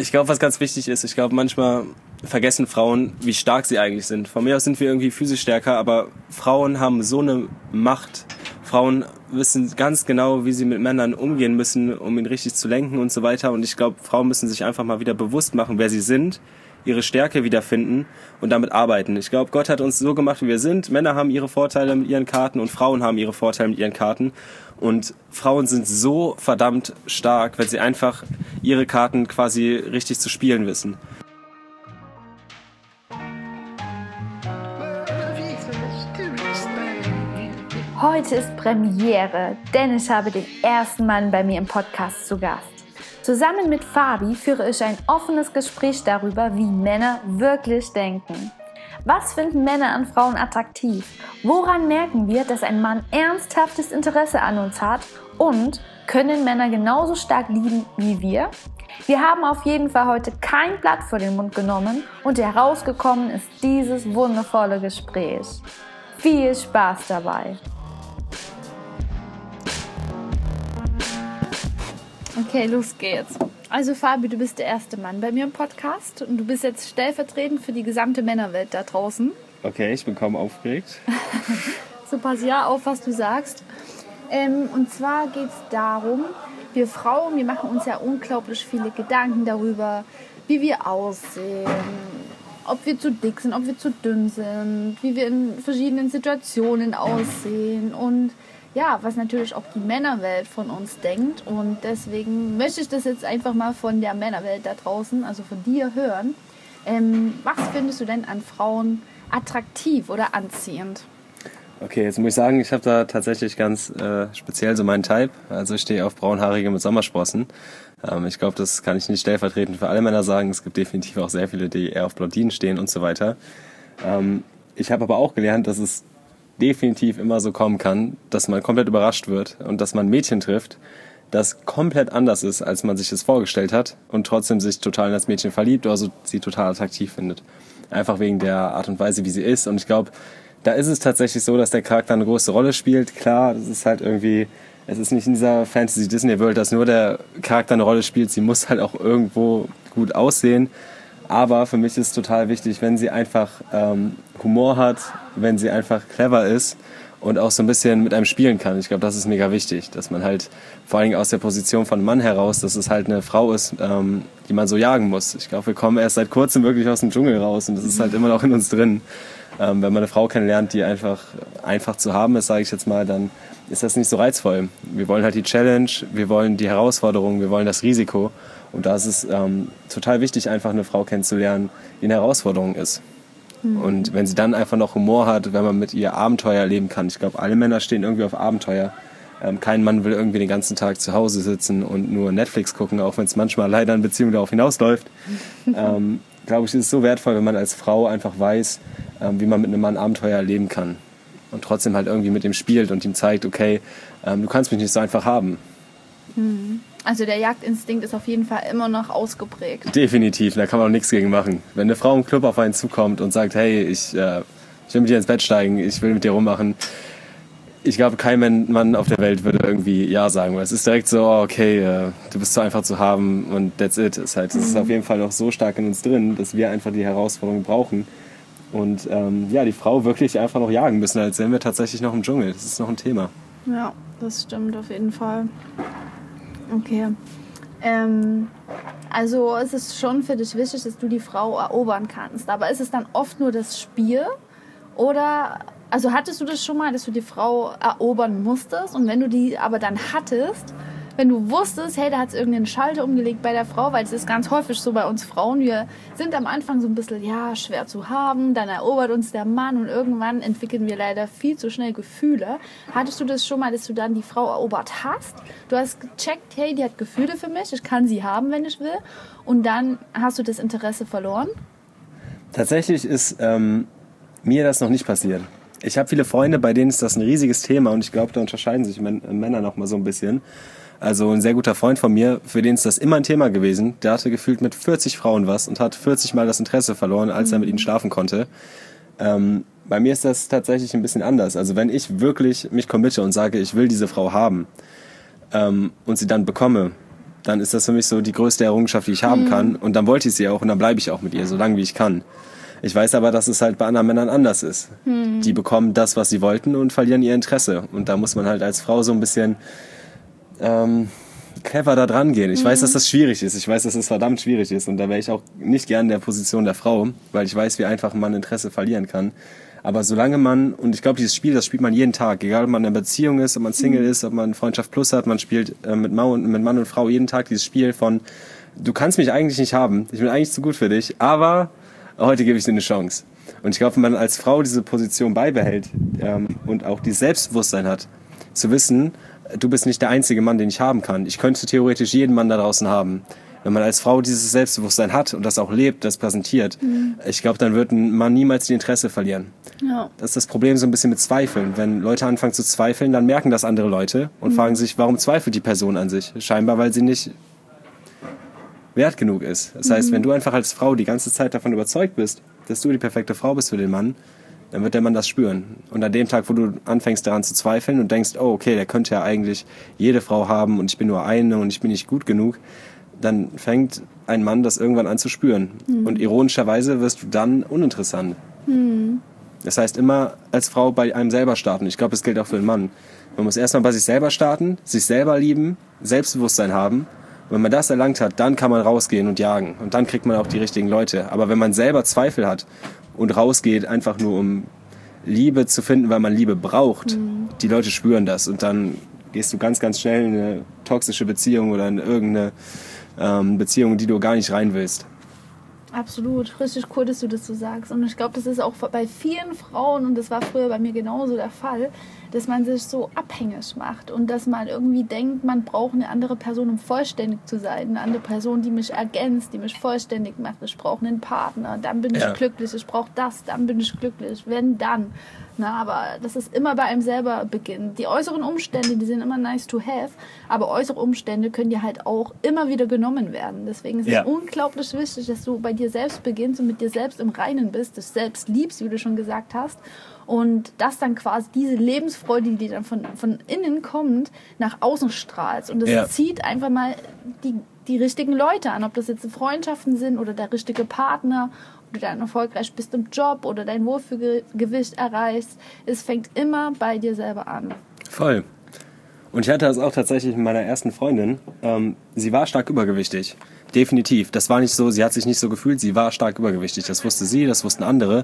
Ich glaube, was ganz wichtig ist, ich glaube, manchmal vergessen Frauen, wie stark sie eigentlich sind. Von mir aus sind wir irgendwie physisch stärker, aber Frauen haben so eine Macht. Frauen wissen ganz genau, wie sie mit Männern umgehen müssen, um ihn richtig zu lenken und so weiter. Und ich glaube, Frauen müssen sich einfach mal wieder bewusst machen, wer sie sind, ihre Stärke wiederfinden und damit arbeiten. Ich glaube, Gott hat uns so gemacht, wie wir sind. Männer haben ihre Vorteile mit ihren Karten und Frauen haben ihre Vorteile mit ihren Karten. Und Frauen sind so verdammt stark, wenn sie einfach ihre Karten quasi richtig zu spielen wissen. Heute ist Premiere, denn ich habe den ersten Mann bei mir im Podcast zu Gast. Zusammen mit Fabi führe ich ein offenes Gespräch darüber, wie Männer wirklich denken. Was finden Männer an Frauen attraktiv? Woran merken wir, dass ein Mann ernsthaftes Interesse an uns hat? Und können Männer genauso stark lieben wie wir? Wir haben auf jeden Fall heute kein Blatt vor den Mund genommen und herausgekommen ist dieses wundervolle Gespräch. Viel Spaß dabei! Okay, los geht's. Also Fabi, du bist der erste Mann bei mir im Podcast und du bist jetzt stellvertretend für die gesamte Männerwelt da draußen. Okay, ich bin kaum aufgeregt. So, pass ja auf, was du sagst. Und zwar geht's darum, wir Frauen, wir machen uns ja unglaublich viele Gedanken darüber, wie wir aussehen, ob wir zu dick sind, ob wir zu dünn sind, wie wir in verschiedenen Situationen aussehen und ja, was natürlich auch die Männerwelt von uns denkt. Und deswegen möchte ich das jetzt einfach mal von der Männerwelt da draußen, also von dir, hören. Was findest du denn an Frauen attraktiv oder anziehend? Okay, jetzt muss ich sagen, ich habe da tatsächlich ganz speziell so meinen Type. Also ich stehe auf Braunhaarige mit Sommersprossen. Ich glaube, das kann ich nicht stellvertretend für alle Männer sagen. Es gibt definitiv auch sehr viele, die eher auf Blondinen stehen und so weiter. Ich habe aber auch gelernt, dass es definitiv immer so kommen kann, dass man komplett überrascht wird und dass man ein Mädchen trifft, das komplett anders ist, als man sich das vorgestellt hat und trotzdem sich total in das Mädchen verliebt oder so sie total attraktiv findet. Einfach wegen der Art und Weise, wie sie ist. Und ich glaube, da ist es tatsächlich so, dass der Charakter eine große Rolle spielt. Klar, das ist halt irgendwie, es ist nicht in dieser Fantasy-Disney-Welt, dass nur der Charakter eine Rolle spielt. Sie muss halt auch irgendwo gut aussehen. Aber für mich ist es total wichtig, wenn sie einfach Humor hat, wenn sie einfach clever ist und auch so ein bisschen mit einem spielen kann. Ich glaube, das ist mega wichtig, dass man halt vor allen Dingen aus der Position von Mann heraus, dass es halt eine Frau ist, die man so jagen muss. Ich glaube, wir kommen erst seit kurzem wirklich aus dem Dschungel raus und das ist halt immer noch in uns drin. Wenn man eine Frau kennenlernt, die einfach zu haben ist, sage ich jetzt mal, dann ist das nicht so reizvoll. Wir wollen halt die Challenge, wir wollen die Herausforderung, wir wollen das Risiko. Und da ist es total wichtig, einfach eine Frau kennenzulernen, die eine Herausforderung ist. Mhm. Und wenn sie dann einfach noch Humor hat, wenn man mit ihr Abenteuer erleben kann. Ich glaube, alle Männer stehen irgendwie auf Abenteuer. Kein Mann will irgendwie den ganzen Tag zu Hause sitzen und nur Netflix gucken, auch wenn es manchmal leider in Beziehung darauf hinausläuft. Glaube ich, ist es so wertvoll, wenn man als Frau einfach weiß, wie man mit einem Mann Abenteuer erleben kann. Und trotzdem halt irgendwie mit ihm spielt und ihm zeigt, okay, du kannst mich nicht so einfach haben. Mhm. Also der Jagdinstinkt ist auf jeden Fall immer noch ausgeprägt. Definitiv, da kann man auch nichts gegen machen. Wenn eine Frau im Club auf einen zukommt und sagt, hey, ich will mit dir ins Bett steigen, ich will mit dir rummachen. Ich glaube, kein Mann auf der Welt würde irgendwie Ja sagen. Weil es ist direkt so, okay, du bist so einfach zu haben und that's it. Es ist auf jeden Fall noch so stark in uns drin, dass wir einfach die Herausforderung brauchen. Und die Frau wirklich einfach noch jagen müssen, als wären wir tatsächlich noch im Dschungel. Das ist noch ein Thema. Ja, das stimmt auf jeden Fall. Okay. Also es ist schon für dich wichtig, dass du die Frau erobern kannst. Aber ist es dann oft nur das Spiel? Oder, also hattest du das schon mal, dass du die Frau erobern musstest? Und wenn du die aber dann hattest, wenn du wusstest, hey, da hat es irgendeinen Schalter umgelegt bei der Frau, weil es ist ganz häufig so bei uns Frauen, wir sind am Anfang so ein bisschen, schwer zu haben, dann erobert uns der Mann und irgendwann entwickeln wir leider viel zu schnell Gefühle. Hattest du das schon mal, dass du dann die Frau erobert hast? Du hast gecheckt, hey, die hat Gefühle für mich, ich kann sie haben, wenn ich will, und dann hast du das Interesse verloren? Tatsächlich ist mir das noch nicht passiert. Ich habe viele Freunde, bei denen ist das ein riesiges Thema und ich glaube, da unterscheiden sich Männer noch mal so ein bisschen. Also ein sehr guter Freund von mir, für den ist das immer ein Thema gewesen. Der hatte gefühlt mit 40 Frauen was und hat 40 Mal das Interesse verloren, als er mit ihnen schlafen konnte. Bei mir ist das tatsächlich ein bisschen anders. Also wenn ich wirklich mich committe und sage, ich will diese Frau haben und sie dann bekomme, dann ist das für mich so die größte Errungenschaft, die ich haben kann. Und dann wollte ich sie auch und dann bleibe ich auch mit ihr, so lange wie ich kann. Ich weiß aber, dass es halt bei anderen Männern anders ist. Die bekommen das, was sie wollten und verlieren ihr Interesse. Und da muss man halt als Frau so ein bisschen clever da dran gehen. Ich weiß, dass das schwierig ist. Ich weiß, dass es verdammt schwierig ist. Und da wäre ich auch nicht gern in der Position der Frau, weil ich weiß, wie einfach man Interesse verlieren kann. Aber solange man, und ich glaube, dieses Spiel, das spielt man jeden Tag, egal ob man in einer Beziehung ist, ob man Single ist, ob man Freundschaft Plus hat, man spielt mit Mann und Frau jeden Tag dieses Spiel von, du kannst mich eigentlich nicht haben, ich bin eigentlich zu gut für dich, aber heute gebe ich dir eine Chance. Und ich glaube, wenn man als Frau diese Position beibehält und auch dieses Selbstbewusstsein hat, zu wissen, du bist nicht der einzige Mann, den ich haben kann. Ich könnte theoretisch jeden Mann da draußen haben. Wenn man als Frau dieses Selbstbewusstsein hat und das auch lebt, das präsentiert, ich glaube, dann wird ein Mann niemals die Interesse verlieren. Ja. Das ist das Problem so ein bisschen mit Zweifeln. Wenn Leute anfangen zu zweifeln, dann merken das andere Leute und fragen sich, warum zweifelt die Person an sich? Scheinbar, weil sie nicht wert genug ist. Das heißt, wenn du einfach als Frau die ganze Zeit davon überzeugt bist, dass du die perfekte Frau bist für den Mann, dann wird der Mann das spüren. Und an dem Tag, wo du anfängst daran zu zweifeln und denkst, oh okay, der könnte ja eigentlich jede Frau haben und ich bin nur eine und ich bin nicht gut genug, dann fängt ein Mann das irgendwann an zu spüren. Und ironischerweise wirst du dann uninteressant. Das heißt, immer als Frau bei einem selber starten. Ich glaube, das gilt auch für den Mann. Man muss erstmal bei sich selber starten, sich selber lieben, Selbstbewusstsein haben. Und wenn man das erlangt hat, dann kann man rausgehen und jagen. Und dann kriegt man auch die richtigen Leute. Aber wenn man selber Zweifel hat und rausgeht, einfach nur um Liebe zu finden, weil man Liebe braucht, die Leute spüren das. Und dann gehst du ganz, ganz schnell in eine toxische Beziehung oder in irgendeine Beziehung, die du gar nicht rein willst. Absolut, richtig cool, dass du das so sagst. Und ich glaube, das ist auch bei vielen Frauen, und das war früher bei mir genauso der Fall, dass man sich so abhängig macht und dass man irgendwie denkt, man braucht eine andere Person, um vollständig zu sein. Eine andere Person, die mich ergänzt, die mich vollständig macht. Ich brauche einen Partner, dann bin ich glücklich. Ich brauche das, dann bin ich glücklich. Wenn, dann. Na, aber das ist immer bei einem selber beginnt. Die äußeren Umstände, die sind immer nice to have, aber äußere Umstände können dir halt auch immer wieder genommen werden. Deswegen ist es unglaublich wichtig, dass du bei dir selbst beginnst und mit dir selbst im Reinen bist, dich selbst liebst, wie du schon gesagt hast, und dass dann quasi diese Lebensfreude, die dann von innen kommt, nach außen strahlst. Und das zieht einfach mal die richtigen Leute an, ob das jetzt Freundschaften sind oder der richtige Partner, du dann erfolgreich bist im Job oder dein Wohlfühlgewicht erreichst. Es fängt immer bei dir selber an. Voll. Und ich hatte das auch tatsächlich mit meiner ersten Freundin. Sie war stark übergewichtig. Definitiv. Das war nicht so, sie hat sich nicht so gefühlt, sie war stark übergewichtig. Das wusste sie, das wussten andere.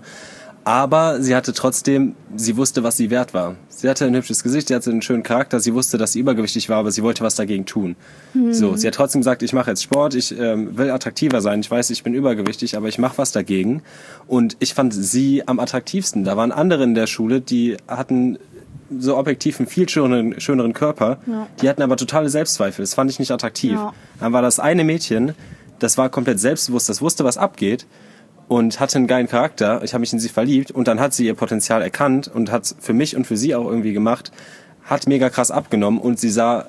Aber sie hatte trotzdem, sie wusste, was sie wert war. Sie hatte ein hübsches Gesicht, sie hatte einen schönen Charakter, sie wusste, dass sie übergewichtig war, aber sie wollte was dagegen tun. So, sie hat trotzdem gesagt, ich mache jetzt Sport, ich will attraktiver sein, ich weiß, ich bin übergewichtig, aber ich mache was dagegen. Und ich fand sie am attraktivsten. Da waren andere in der Schule, die hatten so objektiv einen viel schöneren Körper, die hatten aber totale Selbstzweifel, das fand ich nicht attraktiv. Dann war das eine Mädchen, das war komplett selbstbewusst, das wusste, was abgeht, und hatte einen geilen Charakter. Ich habe mich in sie verliebt und dann hat sie ihr Potenzial erkannt und hat für mich und für sie auch irgendwie gemacht, hat mega krass abgenommen und sie sah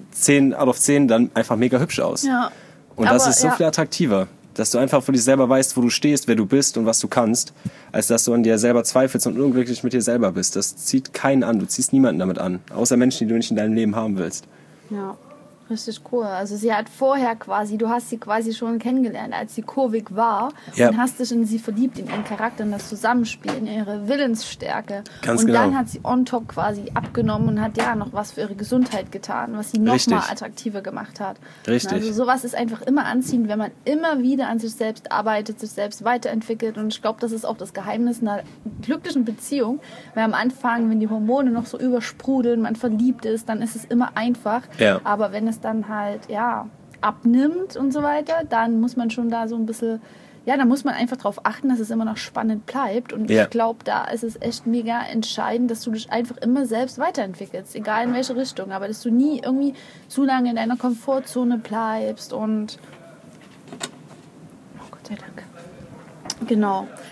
10 out of 10 dann einfach mega hübsch aus. Ja. Und das ist so viel attraktiver, dass du einfach für dich selber weißt, wo du stehst, wer du bist und was du kannst, als dass du an dir selber zweifelst und unglücklich mit dir selber bist. Das zieht keinen an, du ziehst niemanden damit an, außer Menschen, die du nicht in deinem Leben haben willst. Ja. Richtig cool. Also sie hat vorher quasi, du hast sie quasi schon kennengelernt, als sie kurvig war, und hast dich in sie verliebt, in ihren Charakter, in das Zusammenspiel, in ihre Willensstärke. Ganz und genau. Dann hat sie on top quasi abgenommen und hat noch was für ihre Gesundheit getan, was sie noch mal attraktiver gemacht hat. Richtig. Also sowas ist einfach immer anziehend, wenn man immer wieder an sich selbst arbeitet, sich selbst weiterentwickelt, und ich glaube, das ist auch das Geheimnis einer glücklichen Beziehung, weil am Anfang, wenn die Hormone noch so übersprudeln, man verliebt ist, dann ist es immer einfach, aber wenn es dann halt, abnimmt und so weiter, dann muss man schon da so ein bisschen, da muss man einfach darauf achten, dass es immer noch spannend bleibt, und ich glaube, da ist es echt mega entscheidend, dass du dich einfach immer selbst weiterentwickelst, egal in welche Richtung, aber dass du nie irgendwie zu lange in deiner Komfortzone bleibst und Gott sei Dank. Genau.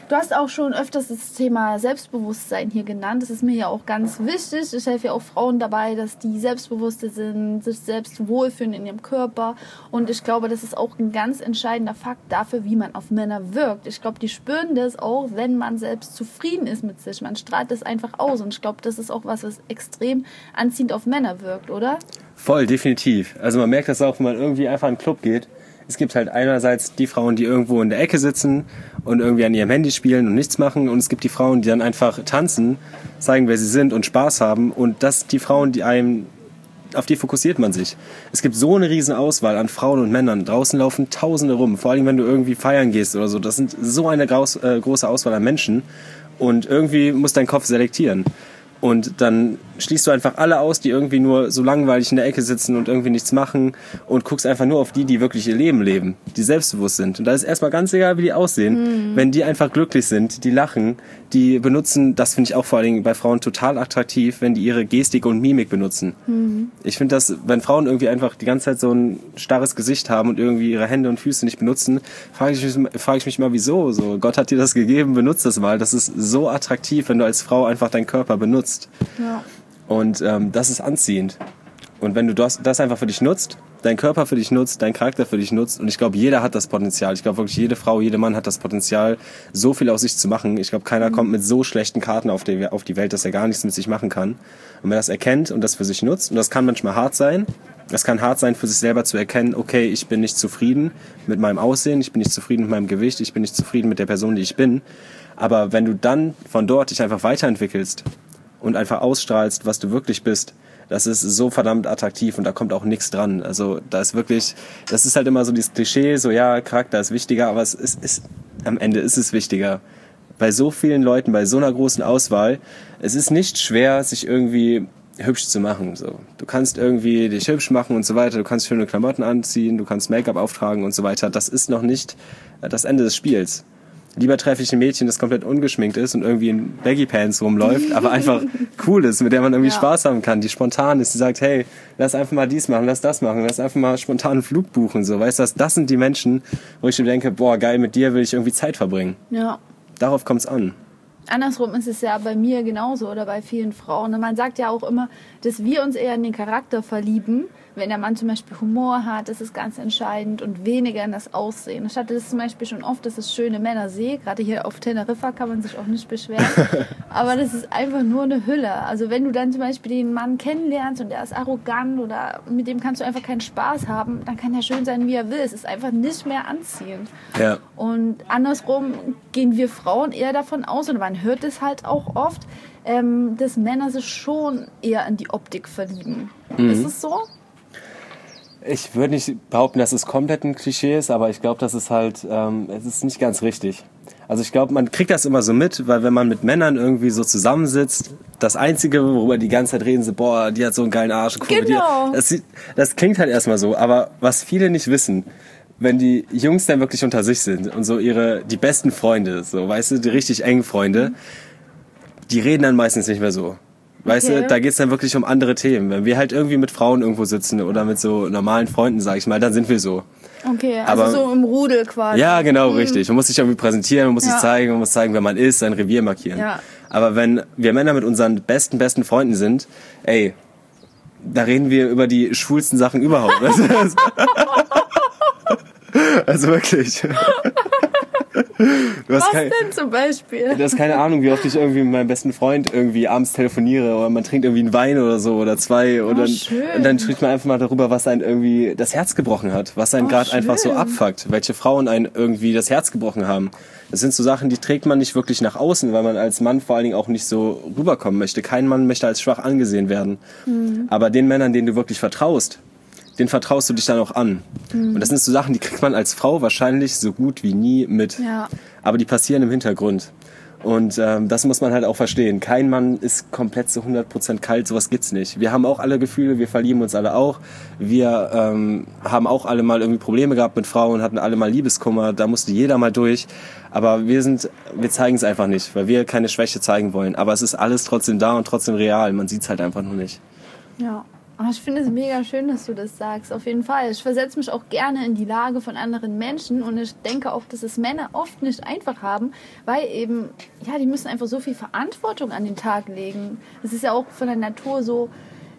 Du hast auch schon öfters das Thema Selbstbewusstsein hier genannt. Das ist mir ja auch ganz wichtig. Ich helfe ja auch Frauen dabei, dass die selbstbewusster sind, sich selbst wohlfühlen in ihrem Körper. Und ich glaube, das ist auch ein ganz entscheidender Fakt dafür, wie man auf Männer wirkt. Ich glaube, die spüren das auch, wenn man selbst zufrieden ist mit sich. Man strahlt das einfach aus. Und ich glaube, das ist auch was extrem anziehend auf Männer wirkt, oder? Voll, definitiv. Also man merkt das auch, wenn man irgendwie einfach in einen Club geht. Es gibt halt einerseits die Frauen, die irgendwo in der Ecke sitzen und irgendwie an ihrem Handy spielen und nichts machen. Und es gibt die Frauen, die dann einfach tanzen, zeigen, wer sie sind und Spaß haben. Und das die Frauen, auf die fokussiert man sich. Es gibt so eine riesen Auswahl an Frauen und Männern. Draußen laufen Tausende rum. Vor allem, wenn du irgendwie feiern gehst oder so. Das sind so eine große Auswahl an Menschen. Und irgendwie muss dein Kopf selektieren. Und dann schließt du einfach alle aus, die irgendwie nur so langweilig in der Ecke sitzen und irgendwie nichts machen und guckst einfach nur auf die wirklich ihr Leben leben, die selbstbewusst sind. Und da ist erstmal ganz egal, wie die aussehen. Wenn die einfach glücklich sind, die lachen, die benutzen, das finde ich auch vor allen Dingen bei Frauen total attraktiv, wenn die ihre Gestik und Mimik benutzen. Ich finde das, wenn Frauen irgendwie einfach die ganze Zeit so ein starres Gesicht haben und irgendwie ihre Hände und Füße nicht benutzen, frage ich mich mal, wieso? So, Gott hat dir das gegeben, benutzt das mal. Das ist so attraktiv, wenn du als Frau einfach deinen Körper benutzt. Ja. Und das ist anziehend. Und wenn du das einfach für dich nutzt, deinen Körper für dich nutzt, deinen Charakter für dich nutzt, und ich glaube, jeder hat das Potenzial. Ich glaube wirklich, jede Frau, jeder Mann hat das Potenzial, so viel aus sich zu machen. Ich glaube, keiner kommt mit so schlechten Karten auf die Welt, dass er gar nichts mit sich machen kann. Und wenn er das erkennt und das für sich nutzt, und das kann manchmal hart sein, es kann hart sein, für sich selber zu erkennen, okay, ich bin nicht zufrieden mit meinem Aussehen, ich bin nicht zufrieden mit meinem Gewicht, ich bin nicht zufrieden mit der Person, die ich bin. Aber wenn du dann von dort dich einfach weiterentwickelst und einfach ausstrahlst, was du wirklich bist, das ist so verdammt attraktiv und da kommt auch nichts dran. Also da ist wirklich, das ist halt immer so dieses Klischee, so ja, Charakter ist wichtiger, aber am Ende ist es wichtiger. Bei so vielen Leuten, bei so einer großen Auswahl, es ist nicht schwer, sich irgendwie hübsch zu machen. So. Du kannst irgendwie dich hübsch machen und so weiter, du kannst schöne Klamotten anziehen, du kannst Make-up auftragen und so weiter. Das ist noch nicht das Ende des Spiels. Lieber treffe ich ein Mädchen, das komplett ungeschminkt ist und irgendwie in Baggy-Pants rumläuft, aber einfach cool ist, mit der man irgendwie Spaß haben kann, die spontan ist, die sagt, hey, lass einfach mal dies machen, lass das machen, lass einfach mal spontan einen Flug buchen. So. Weißt du, das sind die Menschen, wo ich mir denke, boah, geil, mit dir will ich irgendwie Zeit verbringen. Ja. Darauf kommt es an. Andersrum ist es ja bei mir genauso oder bei vielen Frauen. Und man sagt ja auch immer, dass wir uns eher in den Charakter verlieben. Wenn der Mann zum Beispiel Humor hat, das ist ganz entscheidend und weniger in das Aussehen. Ich hatte das zum Beispiel schon oft, dass ich schöne Männer sehe. Gerade hier auf Teneriffa kann man sich auch nicht beschweren. Aber das ist einfach nur eine Hülle. Also wenn du dann zum Beispiel den Mann kennenlernst und der ist arrogant oder mit dem kannst du einfach keinen Spaß haben, dann kann er schön sein, wie er will. Es ist einfach nicht mehr anziehend. Ja. Und andersrum gehen wir Frauen eher davon aus, und man hört es halt auch oft, dass Männer sich schon eher in die Optik verlieben. Ist es so? Ich würde nicht behaupten, dass es komplett ein Klischee ist, aber ich glaube, das ist halt, es ist nicht ganz richtig. Also ich glaube, man kriegt das immer so mit, weil wenn man mit Männern irgendwie so zusammensitzt, das Einzige, worüber die ganze Zeit reden, so, boah, die hat so einen geilen Arsch. Genau. Das klingt halt erstmal so, aber was viele nicht wissen, wenn die Jungs dann wirklich unter sich sind und so die besten Freunde, so, weißt du, die richtig engen Freunde, die reden dann meistens nicht mehr so. Weißt du, da geht's dann wirklich um andere Themen. Wenn wir halt irgendwie mit Frauen irgendwo sitzen oder mit so normalen Freunden, sag ich mal, dann sind wir so. Okay, also aber, so im Rudel quasi. Ja, genau, richtig. Man muss sich irgendwie präsentieren, man muss sich zeigen, man muss zeigen, wer man ist, sein Revier markieren. Ja. Aber wenn wir Männer mit unseren besten Freunden sind, ey, da reden wir über die schwulsten Sachen überhaupt. Also wirklich. Was denn zum Beispiel? Du hast keine Ahnung, wie oft ich irgendwie mit meinem besten Freund irgendwie abends telefoniere oder man trinkt irgendwie einen Wein oder so oder zwei und dann spricht man einfach mal darüber, was einen irgendwie das Herz gebrochen hat, was einen gerade einfach so abfuckt, welche Frauen einen irgendwie das Herz gebrochen haben. Das sind so Sachen, die trägt man nicht wirklich nach außen, weil man als Mann vor allen Dingen auch nicht so rüberkommen möchte. Kein Mann möchte als schwach angesehen werden. Aber den Männern, denen du wirklich vertraust, den vertraust du dich dann auch an. Und das sind so Sachen, die kriegt man als Frau wahrscheinlich so gut wie nie mit. Ja. Aber die passieren im Hintergrund. Und das muss man halt auch verstehen. Kein Mann ist komplett zu 100% kalt, sowas gibt's nicht. Wir haben auch alle Gefühle, wir verlieben uns alle auch. Wir haben auch alle mal irgendwie Probleme gehabt mit Frauen, hatten alle mal Liebeskummer, da musste jeder mal durch. Aber wir zeigen es einfach nicht, weil wir keine Schwäche zeigen wollen. Aber es ist alles trotzdem da und trotzdem real. Man sieht's halt einfach nur nicht. Ja. Ich finde es mega schön, dass du das sagst, auf jeden Fall. Ich versetze mich auch gerne in die Lage von anderen Menschen und ich denke auch, dass es Männer oft nicht einfach haben, weil eben, ja, die müssen einfach so viel Verantwortung an den Tag legen. Das ist ja auch von der Natur so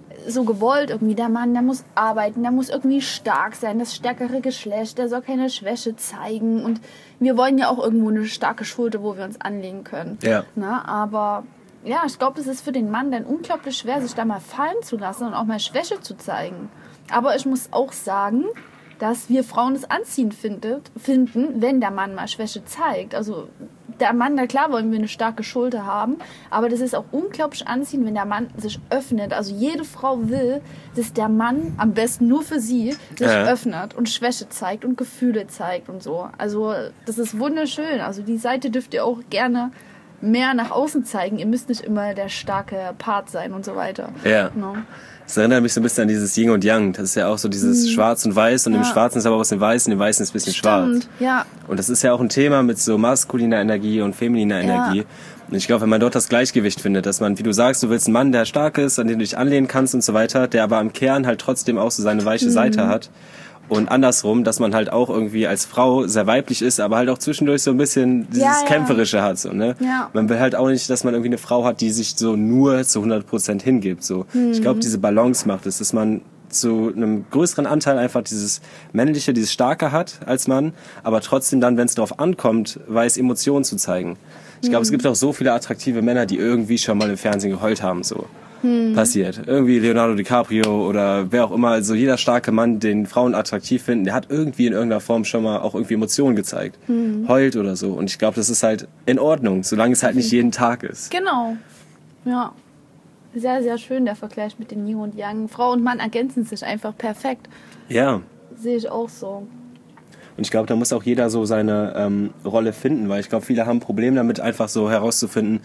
gewollt irgendwie. Der Mann, der muss arbeiten, der muss irgendwie stark sein, das stärkere Geschlecht, der soll keine Schwäche zeigen und wir wollen ja auch irgendwo eine starke Schulter, wo wir uns anlegen können. Ja. Na, aber ja, ich glaube, es ist für den Mann dann unglaublich schwer, sich da mal fallen zu lassen und auch mal Schwäche zu zeigen. Aber ich muss auch sagen, dass wir Frauen es anziehend finden, wenn der Mann mal Schwäche zeigt. Also der Mann, na klar wollen wir eine starke Schulter haben, aber das ist auch unglaublich anziehend, wenn der Mann sich öffnet. Also jede Frau will, dass der Mann, am besten nur für sie, sich öffnet und Schwäche zeigt und Gefühle zeigt und so. Also das ist wunderschön. Also die Seite dürft ihr auch gerne mehr nach außen zeigen. Ihr müsst nicht immer der starke Part sein und so weiter. Ja. No. Das erinnert mich so ein bisschen an dieses Yin und Yang. Das ist ja auch so dieses Schwarz und Weiß und im Schwarzen ist aber was im Weißen, im Weißen ist ein bisschen schwarz. Ja. Und das ist ja auch ein Thema mit so maskuliner Energie und femininer Energie. Und ich glaube, wenn man dort das Gleichgewicht findet, dass man, wie du sagst, du willst einen Mann, der stark ist, an den du dich anlehnen kannst und so weiter, der aber im Kern halt trotzdem auch so seine weiche Seite hat. Und andersrum, dass man halt auch irgendwie als Frau sehr weiblich ist, aber halt auch zwischendurch so ein bisschen dieses Kämpferische hat. So, ne? Ja. Man will halt auch nicht, dass man irgendwie eine Frau hat, die sich so nur zu 100% hingibt. So. Ich glaube, diese Balance macht es, dass man zu einem größeren Anteil einfach dieses Männliche, dieses Starke hat als Mann, aber trotzdem dann, wenn es darauf ankommt, weiß, Emotionen zu zeigen. Ich glaube, es gibt auch so viele attraktive Männer, die irgendwie schon mal im Fernsehen geheult haben. So. Passiert. Irgendwie Leonardo DiCaprio oder wer auch immer, also jeder starke Mann, den Frauen attraktiv finden, der hat irgendwie in irgendeiner Form schon mal auch irgendwie Emotionen gezeigt. Heult oder so. Und ich glaube, das ist halt in Ordnung, solange es halt nicht jeden Tag ist. Genau. Ja. Sehr, sehr schön, der Vergleich mit den Yin und Yang. Frau und Mann ergänzen sich einfach perfekt. Ja. Sehe ich auch so. Und ich glaube, da muss auch jeder so seine Rolle finden, weil ich glaube, viele haben ein Problem damit, einfach so herauszufinden,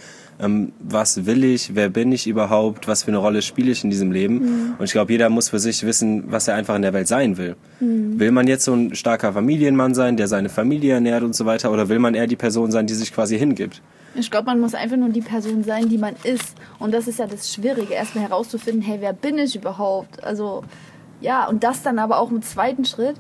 was will ich, wer bin ich überhaupt, was für eine Rolle spiele ich in diesem Leben. Und ich glaube, jeder muss für sich wissen, was er einfach in der Welt sein will. Will man jetzt so ein starker Familienmann sein, der seine Familie ernährt und so weiter, oder will man eher die Person sein, die sich quasi hingibt? Ich glaube, man muss einfach nur die Person sein, die man ist. Und das ist ja das Schwierige, erstmal herauszufinden, hey, wer bin ich überhaupt? Also, ja, und das dann aber auch im zweiten Schritt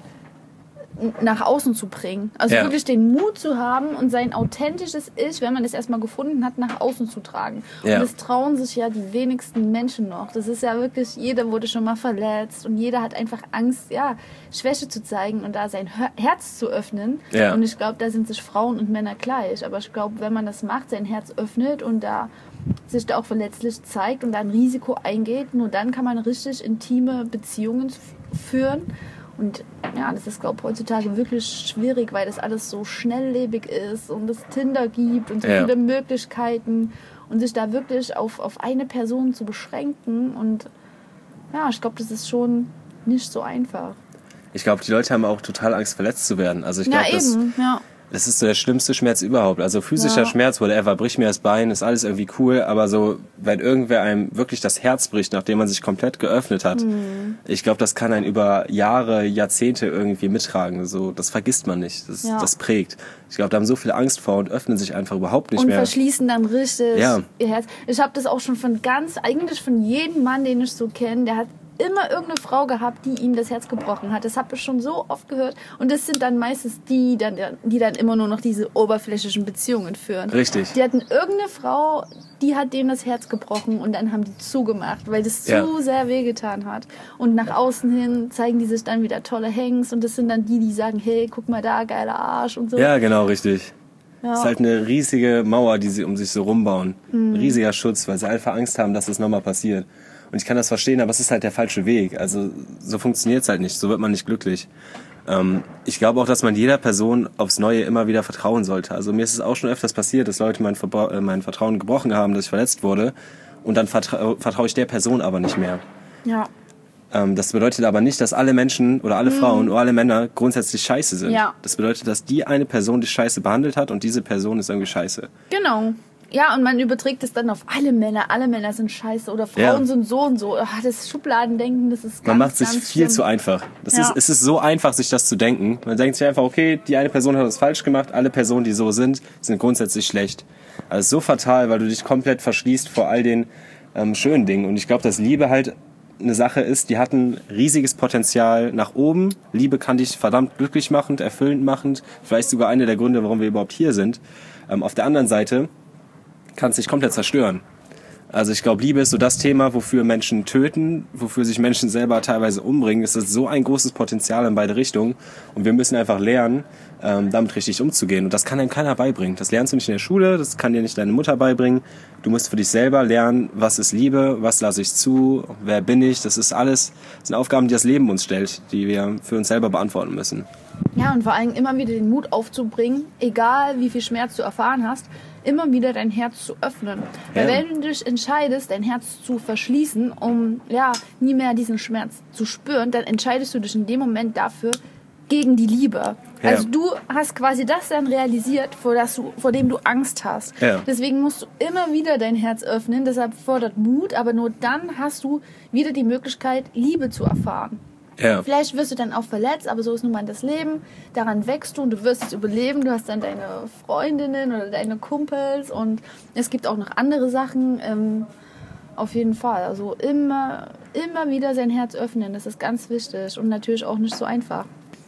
nach außen zu bringen. Also wirklich den Mut zu haben und sein authentisches Ich, wenn man es erstmal gefunden hat, nach außen zu tragen. Und das trauen sich ja die wenigsten Menschen noch. Das ist ja wirklich, jeder wurde schon mal verletzt und jeder hat einfach Angst, Schwäche zu zeigen und da sein Herz zu öffnen. Ja. Und ich glaube, da sind sich Frauen und Männer gleich. Aber ich glaube, wenn man das macht, sein Herz öffnet und da sich da auch verletzlich zeigt und da ein Risiko eingeht, nur dann kann man richtig intime Beziehungen führen. Und ja, das ist, glaube ich, heutzutage wirklich schwierig, weil das alles so schnelllebig ist und es Tinder gibt und so viele Möglichkeiten und sich da wirklich auf eine Person zu beschränken. Und ja, ich glaube, das ist schon nicht so einfach. Ich glaube, die Leute haben auch total Angst, verletzt zu werden. Also ich glaube, das ist so der schlimmste Schmerz überhaupt. Also physischer Schmerz, whatever, brich mir das Bein, ist alles irgendwie cool, aber so, wenn irgendwer einem wirklich das Herz bricht, nachdem man sich komplett geöffnet hat, ich glaube, das kann einen über Jahre, Jahrzehnte irgendwie mittragen. So, das vergisst man nicht. Das prägt. Ich glaube, da haben so viele Angst vor und öffnen sich einfach überhaupt nicht mehr. Und verschließen dann richtig ihr Herz. Ich habe das auch schon eigentlich von jedem Mann, den ich so kenne, der hat immer irgendeine Frau gehabt, die ihm das Herz gebrochen hat. Das habe ich schon so oft gehört. Und das sind dann meistens die dann immer nur noch diese oberflächlichen Beziehungen führen. Richtig. Die hatten irgendeine Frau, die hat dem das Herz gebrochen und dann haben die zugemacht, weil das zu sehr wehgetan hat. Und nach außen hin zeigen die sich dann wieder tolle Hangs und das sind dann die sagen, hey, guck mal da, geiler Arsch und so. Ja, genau, richtig. Ja. Das ist halt eine riesige Mauer, die sie um sich so rumbauen. Ein riesiger Schutz, weil sie einfach Angst haben, dass das nochmal passiert. Und ich kann das verstehen, aber es ist halt der falsche Weg. Also so funktioniert es halt nicht, so wird man nicht glücklich. Ich glaube auch, dass man jeder Person aufs Neue immer wieder vertrauen sollte. Also mir ist es auch schon öfters passiert, dass Leute mein Vertrauen gebrochen haben, dass ich verletzt wurde. Und dann vertraue ich der Person aber nicht mehr. Ja. Das bedeutet aber nicht, dass alle Menschen oder alle Frauen oder alle Männer grundsätzlich scheiße sind. Ja. Das bedeutet, dass die eine Person dich scheiße behandelt hat und diese Person ist irgendwie scheiße. Genau. Ja, und man überträgt es dann auf alle Männer. Alle Männer sind scheiße oder Frauen sind so und so. Ach, das Schubladendenken, das ist ganz, man macht sich viel zu einfach. Es ist so einfach, sich das zu denken. Man denkt sich einfach, okay, die eine Person hat das falsch gemacht, alle Personen, die so sind grundsätzlich schlecht. Also es ist so fatal, weil du dich komplett verschließt vor all den schönen Dingen. Und ich glaube, dass Liebe halt eine Sache ist, die hat ein riesiges Potenzial nach oben. Liebe kann dich verdammt glücklich machend, erfüllend machend. Vielleicht sogar einer der Gründe, warum wir überhaupt hier sind. Auf der anderen Seite kann es dich komplett zerstören. Also ich glaube, Liebe ist so das Thema, wofür Menschen töten, wofür sich Menschen selber teilweise umbringen. Es ist so ein großes Potenzial in beide Richtungen. Und wir müssen einfach lernen, damit richtig umzugehen. Und das kann einem keiner beibringen. Das lernst du nicht in der Schule, das kann dir nicht deine Mutter beibringen. Du musst für dich selber lernen, was ist Liebe, was lasse ich zu, wer bin ich. Das ist alles, das sind Aufgaben, die das Leben uns stellt, die wir für uns selber beantworten müssen. Ja, und vor allem immer wieder den Mut aufzubringen, egal wie viel Schmerz du erfahren hast, immer wieder dein Herz zu öffnen. Weil wenn du dich entscheidest, dein Herz zu verschließen, um nie mehr diesen Schmerz zu spüren, dann entscheidest du dich in dem Moment dafür gegen die Liebe. Ja. Also du hast quasi das dann realisiert, vor dem du Angst hast. Ja. Deswegen musst du immer wieder dein Herz öffnen. Deshalb fordert Mut, aber nur dann hast du wieder die Möglichkeit, Liebe zu erfahren. Ja. Vielleicht wirst du dann auch verletzt, aber so ist nun mal das Leben. Daran wächst du und du wirst es überleben. Du hast dann deine Freundinnen oder deine Kumpels und es gibt auch noch andere Sachen. Auf jeden Fall. Also immer wieder sein Herz öffnen. Das ist ganz wichtig und natürlich auch nicht so einfach.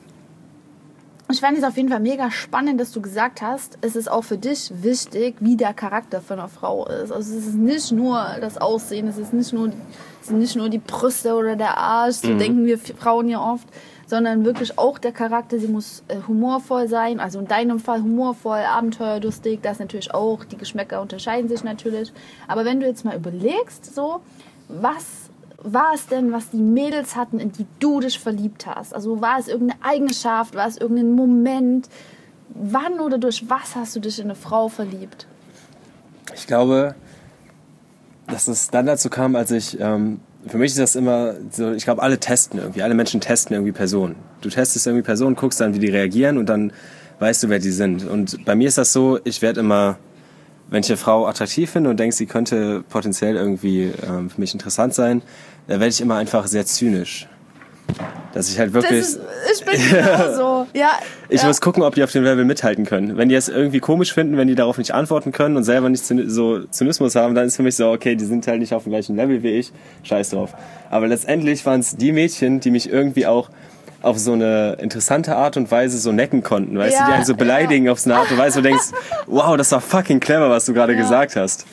Ich fand es auf jeden Fall mega spannend, dass du gesagt hast, es ist auch für dich wichtig, wie der Charakter von einer Frau ist. Also es ist nicht nur das Aussehen, es sind nicht nur die Brüste oder der Arsch, so denken wir Frauen ja oft, sondern wirklich auch der Charakter. Sie muss humorvoll sein, also in deinem Fall humorvoll, abenteuerlustig, das natürlich auch, die Geschmäcker unterscheiden sich natürlich. Aber wenn du jetzt mal überlegst, so, was war es denn, was die Mädels hatten, in die du dich verliebt hast? Also war es irgendeine Eigenschaft, war es irgendein Moment? Wann oder durch was hast du dich in eine Frau verliebt? Ich glaube, dass es dann dazu kam, als ich, für mich ist das immer so, ich glaube, alle Menschen testen irgendwie Personen. Du testest irgendwie Personen, guckst dann, wie die reagieren und dann weißt du, wer die sind. Und bei mir ist das so, ich werde immer, wenn ich eine Frau attraktiv finde und denke, sie könnte potenziell irgendwie für mich interessant sein, dann werde ich immer einfach sehr zynisch. Dass ich halt wirklich... Ich bin genauso. Ich muss gucken, ob die auf dem Level mithalten können. Wenn die es irgendwie komisch finden, wenn die darauf nicht antworten können und selber nicht so Zynismus haben, dann ist für mich so, okay, die sind halt nicht auf dem gleichen Level wie ich, scheiß drauf. Aber letztendlich waren es die Mädchen, die mich irgendwie auch auf so eine interessante Art und Weise so necken konnten, weißt du, die einen so beleidigen auf so eine Art und Weise, wo du denkst, wow, das war fucking clever, was du gerade gesagt hast.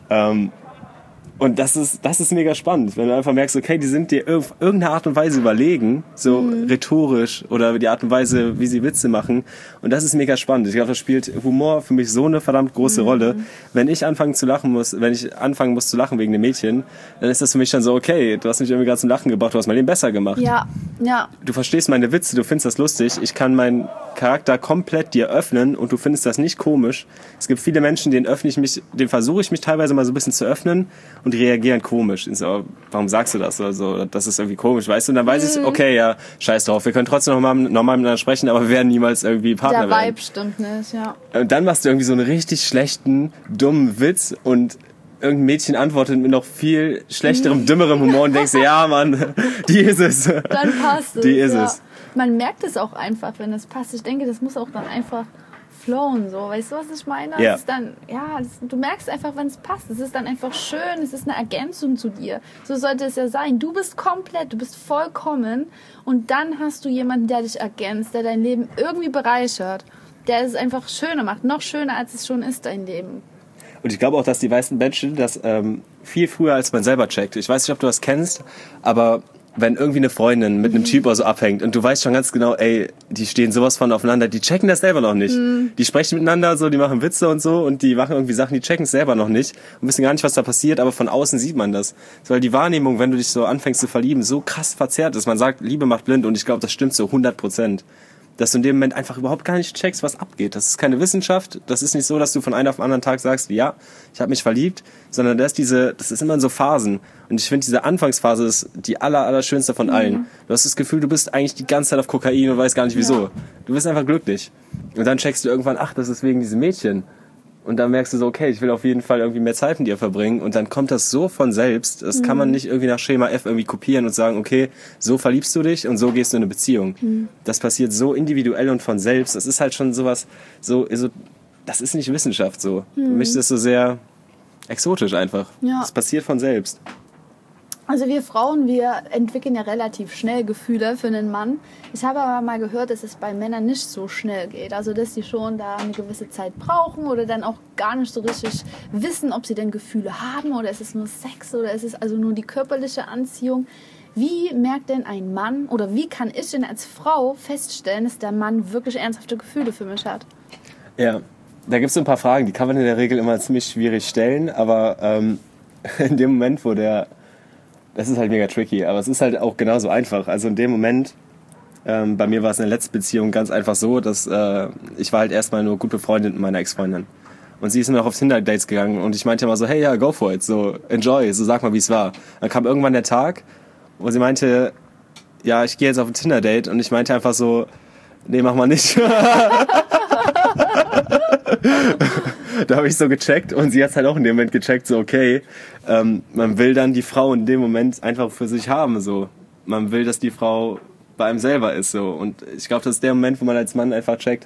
Und das ist mega spannend, wenn du einfach merkst, okay, die sind dir auf irgendeine Art und Weise überlegen, so rhetorisch oder die Art und Weise, wie sie Witze machen. Und das ist mega spannend. Ich glaube, das spielt Humor für mich so eine verdammt große Rolle. Wenn ich anfangen muss zu lachen wegen dem Mädchen, dann ist das für mich dann so, okay, du hast mich irgendwie gerade zum Lachen gebracht, du hast mein Leben besser gemacht. Ja. Du verstehst meine Witze, du findest das lustig, ich kann meinen Charakter komplett dir öffnen und du findest das nicht komisch. Es gibt viele Menschen, denen versuche ich mich teilweise mal so ein bisschen zu öffnen und die reagieren komisch. So, warum sagst du das? Oder so, das ist irgendwie komisch, weißt du? Und dann weiß ich, okay, ja, scheiß drauf, wir können trotzdem normal miteinander sprechen, aber wir werden niemals irgendwie Partner werden. Der Vibe stimmt nicht, ja. Und dann machst du irgendwie so einen richtig schlechten, dummen Witz und irgendein Mädchen antwortet mit noch viel schlechterem, dümmerem Humor und denkst, ja, Mann, die ist es. Dann passt es. Die ist es. Man merkt es auch einfach, wenn es passt. Ich denke, das muss auch dann einfach flowen, so. Weißt du, was ich meine? Ja. Es ist dann, du merkst einfach, wenn es passt. Es ist dann einfach schön, es ist eine Ergänzung zu dir. So sollte es ja sein. Du bist komplett, du bist vollkommen und dann hast du jemanden, der dich ergänzt, der dein Leben irgendwie bereichert, der es einfach schöner macht. Noch schöner, als es schon ist, dein Leben. Und ich glaube auch, dass die meisten Menschen das viel früher als man selber checkt. Ich weiß nicht, ob du das kennst, aber wenn irgendwie eine Freundin mit einem Typ oder so abhängt und du weißt schon ganz genau, ey, die stehen sowas von aufeinander, die checken das selber noch nicht. Die sprechen miteinander, so, die machen Witze und so und die machen irgendwie Sachen, die checken es selber noch nicht und wissen gar nicht, was da passiert, aber von außen sieht man das. So, weil die Wahrnehmung, wenn du dich so anfängst zu verlieben, so krass verzerrt ist. Man sagt, Liebe macht blind und ich glaube, das stimmt so 100%. Dass du in dem Moment einfach überhaupt gar nicht checkst, was abgeht. Das ist keine Wissenschaft. Das ist nicht so, dass du von einem auf den anderen Tag sagst, ja, ich habe mich verliebt, sondern das ist immer in so Phasen. Und ich finde, diese Anfangsphase ist die allerschönste von allen. Du hast das Gefühl, du bist eigentlich die ganze Zeit auf Kokain und weißt gar nicht wieso. Ja. Du bist einfach glücklich. Und dann checkst du irgendwann, ach, das ist wegen diesem Mädchen. Und dann merkst du so, okay, ich will auf jeden Fall irgendwie mehr Zeit mit dir verbringen. Und dann kommt das so von selbst. Das kann man nicht irgendwie nach Schema F irgendwie kopieren und sagen, okay, so verliebst du dich und so gehst du in eine Beziehung. Das passiert so individuell und von selbst. Das ist halt schon sowas, das ist nicht Wissenschaft so. Für mich ist das so sehr exotisch einfach. Ja. Das passiert von selbst. Also wir Frauen, wir entwickeln ja relativ schnell Gefühle für einen Mann. Ich habe aber mal gehört, dass es bei Männern nicht so schnell geht. Also dass sie schon da eine gewisse Zeit brauchen oder dann auch gar nicht so richtig wissen, ob sie denn Gefühle haben oder ist es nur Sex oder ist es also nur die körperliche Anziehung. Wie merkt denn ein Mann oder wie kann ich denn als Frau feststellen, dass der Mann wirklich ernsthafte Gefühle für mich hat? Ja, da gibt es so ein paar Fragen, die kann man in der Regel immer ziemlich schwierig stellen, aber in dem Moment, das ist halt mega tricky, aber es ist halt auch genauso einfach. Also in dem Moment, bei mir war es in der letzten Beziehung ganz einfach so, dass ich war halt erstmal nur gut befreundet mit meiner Ex-Freundin. Und sie ist mir noch auf Tinder-Dates gegangen und ich meinte immer so, hey, ja, go for it, so enjoy, so sag mal, wie es war. Dann kam irgendwann der Tag, wo sie meinte, ja, ich gehe jetzt auf ein Tinder-Date und ich meinte einfach so, nee, mach mal nicht. Da habe ich so gecheckt und sie hat es halt auch in dem Moment gecheckt, so okay, man will dann die Frau in dem Moment einfach für sich haben, so. Man will, dass die Frau bei einem selber ist, so. Und ich glaube, das ist der Moment, wo man als Mann einfach checkt,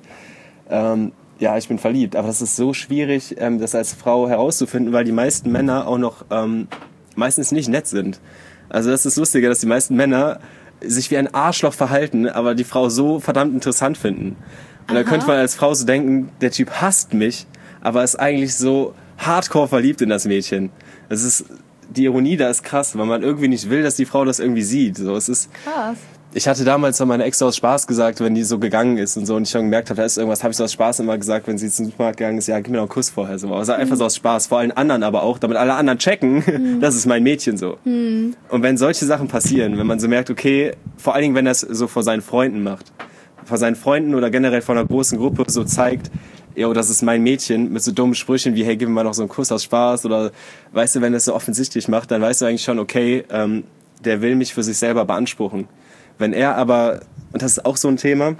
ja, ich bin verliebt. Aber das ist so schwierig, das als Frau herauszufinden, weil die meisten Männer auch noch meistens nicht nett sind. Also das ist das Lustige, dass die meisten Männer sich wie ein Arschloch verhalten, aber die Frau so verdammt interessant finden. Und da könnte man als Frau so denken, der Typ hasst mich, aber ist eigentlich so hardcore verliebt in das Mädchen. Das ist, die Ironie da ist krass, weil man irgendwie nicht will, dass die Frau das irgendwie sieht. So, es ist Krass. Ich hatte damals zu meiner Ex aus Spaß gesagt, wenn die so gegangen ist und so, und ich schon gemerkt habe, da ist irgendwas, habe ich so aus Spaß immer gesagt, wenn sie zum Supermarkt gegangen ist, ja, gib mir noch einen Kuss vorher. So. Also einfach so aus Spaß, vor allen anderen aber auch, damit alle anderen checken, das ist mein Mädchen so. Und wenn solche Sachen passieren, wenn man so merkt, okay, vor allen Dingen, wenn er es so vor seinen Freunden macht, vor seinen Freunden oder generell vor einer großen Gruppe so zeigt, jo, das ist mein Mädchen, mit so dummen Sprüchen wie, hey, gib mir mal noch so einen Kuss aus Spaß, oder weißt du, wenn er es so offensichtlich macht, dann weißt du eigentlich schon, okay, der will mich für sich selber beanspruchen. Wenn er aber, und das ist auch so ein Thema,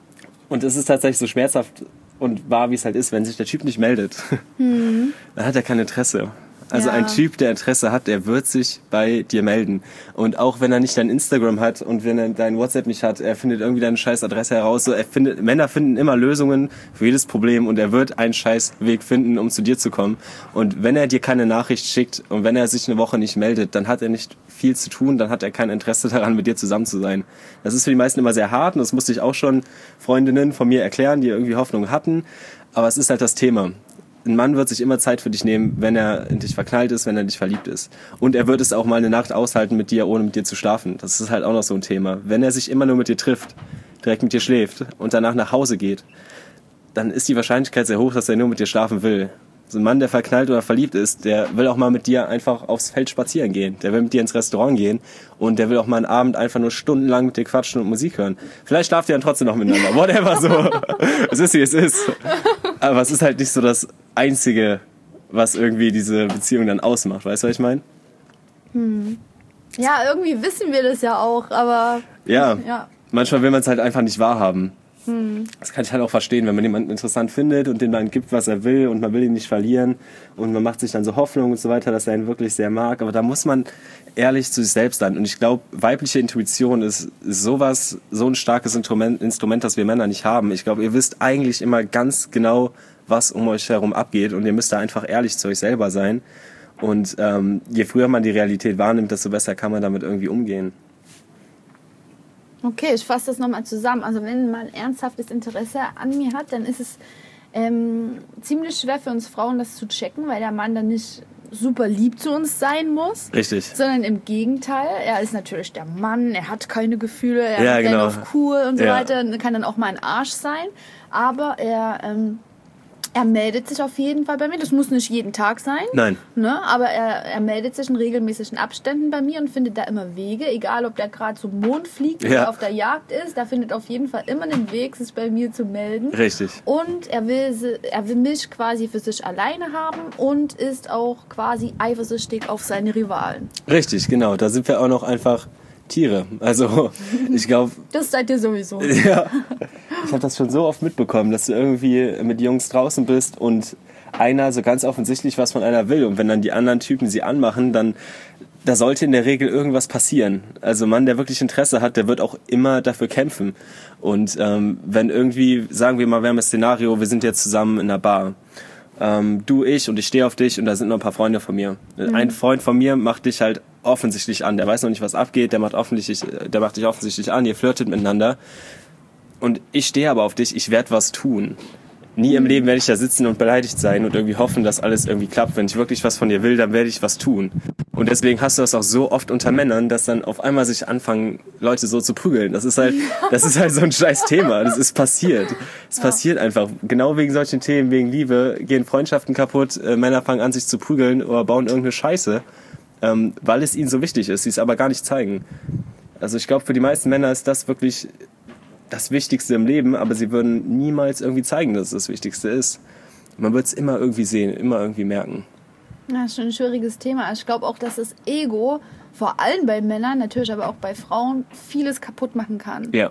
und es ist tatsächlich so schmerzhaft und wahr, wie es halt ist, wenn sich der Typ nicht meldet, dann hat er kein Interesse. Also ein Typ, der Interesse hat, der wird sich bei dir melden. Und auch wenn er nicht dein Instagram hat und wenn er dein WhatsApp nicht hat, er findet irgendwie deine scheiß Adresse heraus. So, Männer finden immer Lösungen für jedes Problem und er wird einen scheiß Weg finden, um zu dir zu kommen. Und wenn er dir keine Nachricht schickt und wenn er sich eine Woche nicht meldet, dann hat er nicht viel zu tun, dann hat er kein Interesse daran, mit dir zusammen zu sein. Das ist für die meisten immer sehr hart und das musste ich auch schon Freundinnen von mir erklären, die irgendwie Hoffnung hatten. Aber es ist halt das Thema. Ein Mann wird sich immer Zeit für dich nehmen, wenn er in dich verknallt ist, wenn er in dich verliebt ist. Und er wird es auch mal eine Nacht aushalten mit dir, ohne mit dir zu schlafen. Das ist halt auch noch so ein Thema. Wenn er sich immer nur mit dir trifft, direkt mit dir schläft und danach nach Hause geht, dann ist die Wahrscheinlichkeit sehr hoch, dass er nur mit dir schlafen will. So ein Mann, der verknallt oder verliebt ist, der will auch mal mit dir einfach aufs Feld spazieren gehen. Der will mit dir ins Restaurant gehen und der will auch mal einen Abend einfach nur stundenlang mit dir quatschen und Musik hören. Vielleicht schlaft ihr dann trotzdem noch miteinander. Whatever so. Es ist, wie es ist. Aber es ist halt nicht so das Einzige, was irgendwie diese Beziehung dann ausmacht. Weißt du, was ich meine? Ja, irgendwie wissen wir das ja auch, aber... Ja. Manchmal will man es halt einfach nicht wahrhaben. Das kann ich halt auch verstehen, wenn man jemanden interessant findet und dem dann gibt, was er will und man will ihn nicht verlieren und man macht sich dann so Hoffnung und so weiter, dass er ihn wirklich sehr mag. Aber da muss man ehrlich zu sich selbst sein. Und ich glaube, weibliche Intuition ist so ein starkes Instrument, das wir Männer nicht haben. Ich glaube, ihr wisst eigentlich immer ganz genau, was um euch herum abgeht und ihr müsst da einfach ehrlich zu euch selber sein. Und je früher man die Realität wahrnimmt, desto besser kann man damit irgendwie umgehen. Okay, ich fasse das nochmal zusammen. Also wenn man ernsthaftes Interesse an mir hat, dann ist es ziemlich schwer für uns Frauen, das zu checken, weil der Mann dann nicht super lieb zu uns sein muss. Richtig. Sondern im Gegenteil. Er ist natürlich der Mann, er hat keine Gefühle, er ist auf cool und so weiter. Kann dann auch mal ein Arsch sein. Aber er meldet sich auf jeden Fall bei mir. Das muss nicht jeden Tag sein. Nein. Ne? Aber er meldet sich in regelmäßigen Abständen bei mir und findet da immer Wege. Egal, ob der gerade zum Mond fliegt oder auf der Jagd ist. Der findet auf jeden Fall immer einen Weg, sich bei mir zu melden. Richtig. Und er will mich quasi für sich alleine haben und ist auch quasi eifersüchtig auf seine Rivalen. Richtig, genau. Da sind wir auch noch einfach Tiere. Also ich glaube... Das seid ihr sowieso. Ja. Ich habe das schon so oft mitbekommen, dass du irgendwie mit Jungs draußen bist und einer so ganz offensichtlich was von einer will. Und wenn dann die anderen Typen sie anmachen, dann da sollte in der Regel irgendwas passieren. Also ein Mann, der wirklich Interesse hat, der wird auch immer dafür kämpfen. Und wenn irgendwie, sagen wir mal, wir haben das Szenario, wir sind jetzt zusammen in einer Bar. Du, ich und ich stehe auf dich und da sind noch ein paar Freunde von mir. Ein Freund von mir macht dich halt offensichtlich an. Der weiß noch nicht, was abgeht, der macht dich offensichtlich an, ihr flirtet miteinander. Und ich stehe aber auf dich, ich werde was tun. Nie im Leben werde ich da sitzen und beleidigt sein und irgendwie hoffen, dass alles irgendwie klappt. Wenn ich wirklich was von dir will, dann werde ich was tun. Und deswegen hast du das auch so oft unter Männern, dass dann auf einmal sich anfangen, Leute so zu prügeln. Das ist halt so ein scheiß Thema. Das ist passiert. Es passiert einfach. Genau wegen solchen Themen, wegen Liebe, gehen Freundschaften kaputt, Männer fangen an, sich zu prügeln oder bauen irgendeine Scheiße, weil es ihnen so wichtig ist, sie es aber gar nicht zeigen. Also ich glaube, für die meisten Männer ist das wirklich das Wichtigste im Leben, aber sie würden niemals irgendwie zeigen, dass es das Wichtigste ist. Man wird es immer irgendwie sehen, immer irgendwie merken. Ja, das ist schon ein schwieriges Thema. Ich glaube auch, dass das Ego, vor allem bei Männern, natürlich aber auch bei Frauen, vieles kaputt machen kann. Ja,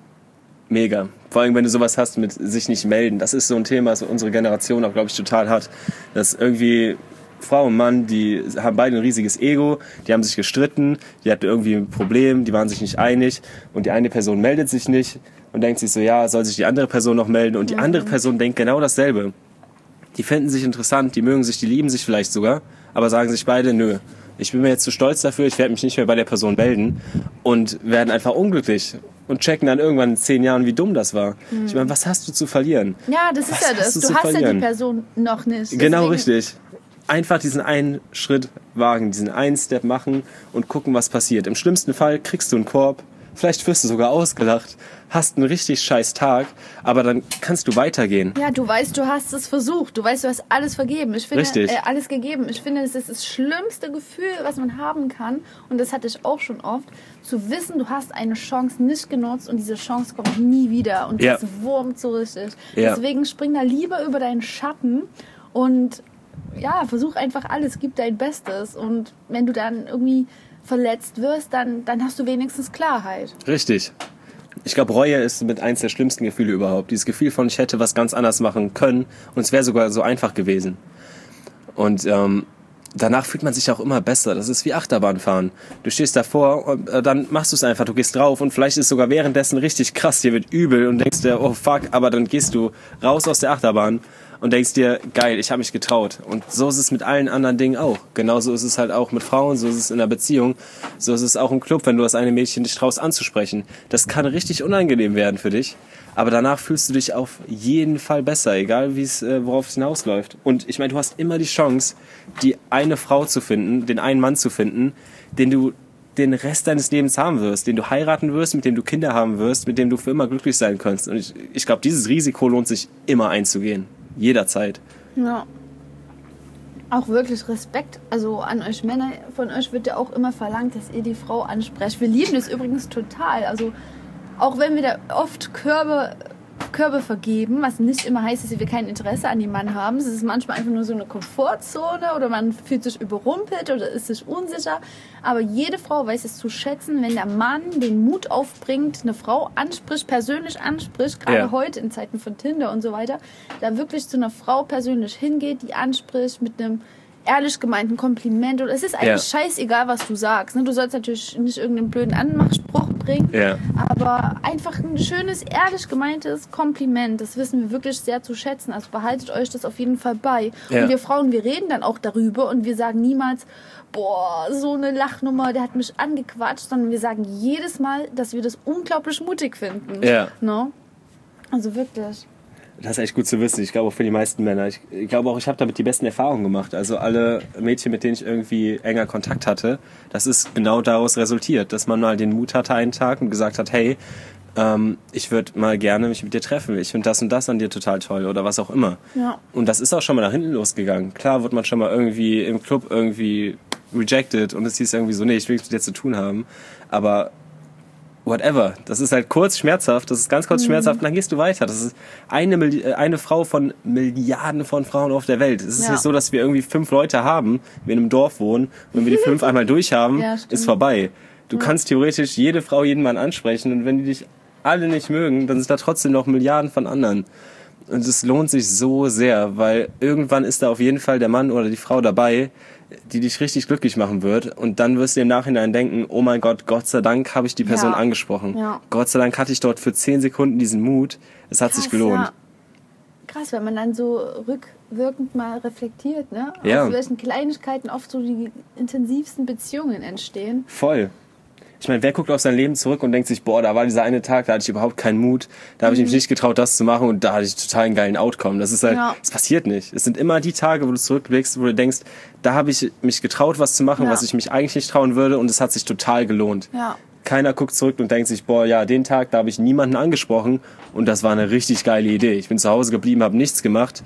mega. Vor allem, wenn du sowas hast mit sich nicht melden. Das ist so ein Thema, das unsere Generation auch, glaube ich, total hat. Dass irgendwie Frau und Mann, die haben beide ein riesiges Ego, die haben sich gestritten, die hatten irgendwie ein Problem, die waren sich nicht einig und die eine Person meldet sich nicht und denkt sich so, ja, soll sich die andere Person noch melden und die andere Person denkt genau dasselbe. Die finden sich interessant, die mögen sich, die lieben sich vielleicht sogar, aber sagen sich beide, nö, ich bin mir jetzt zu stolz dafür, ich werde mich nicht mehr bei der Person melden und werden einfach unglücklich und checken dann irgendwann in 10 Jahren, wie dumm das war. Ich meine, was hast du zu verlieren? Ja, das ist ja das. Du hast ja die Person noch nicht. Genau, richtig. Einfach diesen einen Schritt wagen, diesen einen Step machen und gucken, was passiert. Im schlimmsten Fall kriegst du einen Korb, vielleicht wirst du sogar ausgelacht, hast einen richtig scheiß Tag, aber dann kannst du weitergehen. Ja, du weißt, du hast es versucht, du weißt, du hast alles vergeben. Ich finde, alles gegeben. Ich finde, es ist das schlimmste Gefühl, was man haben kann, und das hatte ich auch schon oft, zu wissen, du hast eine Chance nicht genutzt und diese Chance kommt nie wieder und das wurmt so richtig. Ja. Deswegen spring da lieber über deinen Schatten und ja, versuch einfach alles, gib dein Bestes, und wenn du dann irgendwie verletzt wirst, dann hast du wenigstens Klarheit. Richtig. Ich glaube, Reue ist mit eins der schlimmsten Gefühle überhaupt. Dieses Gefühl von, ich hätte was ganz anders machen können und es wäre sogar so einfach gewesen. Und danach fühlt man sich auch immer besser. Das ist wie Achterbahnfahren. Du stehst davor und dann machst du es einfach, du gehst drauf und vielleicht ist es sogar währenddessen richtig krass, dir wird übel und denkst dir, oh fuck, aber dann gehst du raus aus der Achterbahn und denkst dir, geil, ich habe mich getraut. Und so ist es mit allen anderen Dingen auch. Genauso ist es halt auch mit Frauen, so ist es in einer Beziehung, so ist es auch im Club, wenn du das eine Mädchen dich traust anzusprechen. Das kann richtig unangenehm werden für dich, aber danach fühlst du dich auf jeden Fall besser, egal worauf es hinausläuft. Und ich meine, du hast immer die Chance, die eine Frau zu finden, den einen Mann zu finden, den du den Rest deines Lebens haben wirst, den du heiraten wirst, mit dem du Kinder haben wirst, mit dem du für immer glücklich sein kannst. Und ich glaube, dieses Risiko lohnt sich immer einzugehen. Jederzeit. Ja. Auch wirklich Respekt, also an euch Männer, von euch wird ja auch immer verlangt, dass ihr die Frau ansprecht. Wir lieben das übrigens total, also auch wenn wir da oft Körbe vergeben, was nicht immer heißt, dass wir kein Interesse an dem Mann haben. Es ist manchmal einfach nur so eine Komfortzone oder man fühlt sich überrumpelt oder ist sich unsicher. Aber jede Frau weiß es zu schätzen, wenn der Mann den Mut aufbringt, eine Frau anspricht, persönlich anspricht, gerade heute in Zeiten von Tinder und so weiter, da wirklich zu einer Frau persönlich hingeht, die anspricht mit einem ehrlich gemeinten Kompliment. Und es ist eigentlich scheißegal, was du sagst. Du sollst natürlich nicht irgendeinen blöden Anmachspruch bringen, aber einfach ein schönes, ehrlich gemeintes Kompliment, das wissen wir wirklich sehr zu schätzen. Also behaltet euch das auf jeden Fall bei. Und wir Frauen, wir reden dann auch darüber und wir sagen niemals, boah, so eine Lachnummer, der hat mich angequatscht, sondern wir sagen jedes Mal, dass wir das unglaublich mutig finden. Ja. No? Also wirklich. Das ist echt gut zu wissen. Ich glaube auch für die meisten Männer. Ich glaube auch, ich habe damit die besten Erfahrungen gemacht. Also alle Mädchen, mit denen ich irgendwie enger Kontakt hatte, das ist genau daraus resultiert, dass man mal den Mut hatte einen Tag und gesagt hat, hey, ich würde mal gerne mich mit dir treffen. Ich finde das und das an dir total toll oder was auch immer. Ja. Und das ist auch schon mal nach hinten losgegangen. Klar wird man schon mal irgendwie im Club irgendwie rejected und es hieß irgendwie so, nee, ich will nichts mit dir zu tun haben. Aber whatever. Das ist halt kurz schmerzhaft, das ist ganz kurz schmerzhaft und dann gehst du weiter. Das ist eine Frau von Milliarden von Frauen auf der Welt. Es ist nicht so, dass wir irgendwie 5 Leute haben, wir in einem Dorf wohnen und wenn wir die 5 einmal durch haben, ist vorbei. Du kannst theoretisch jede Frau, jeden Mann ansprechen und wenn die dich alle nicht mögen, dann sind da trotzdem noch Milliarden von anderen. Und es lohnt sich so sehr, weil irgendwann ist da auf jeden Fall der Mann oder die Frau dabei, die dich richtig glücklich machen wird. Und dann wirst du im Nachhinein denken, oh mein Gott, Gott sei Dank habe ich die Person angesprochen. Ja. Gott sei Dank hatte ich dort für 10 Sekunden diesen Mut. Es hat sich gelohnt. Ja. krass, wenn man dann so rückwirkend mal reflektiert, ne? Ja. Aus welchen Kleinigkeiten oft so die intensivsten Beziehungen entstehen. Voll. Ich meine, wer guckt auf sein Leben zurück und denkt sich, boah, da war dieser eine Tag, da hatte ich überhaupt keinen Mut, da habe ich mich nicht getraut, das zu machen und da hatte ich total einen geilen Outcome. Das ist halt, das passiert nicht. Es sind immer die Tage, wo du zurückblickst, wo du denkst, da habe ich mich getraut, was zu machen, was ich mich eigentlich nicht trauen würde und es hat sich total gelohnt. Ja. Keiner guckt zurück und denkt sich, boah, ja, den Tag, da habe ich niemanden angesprochen und das war eine richtig geile Idee. Ich bin zu Hause geblieben, habe nichts gemacht.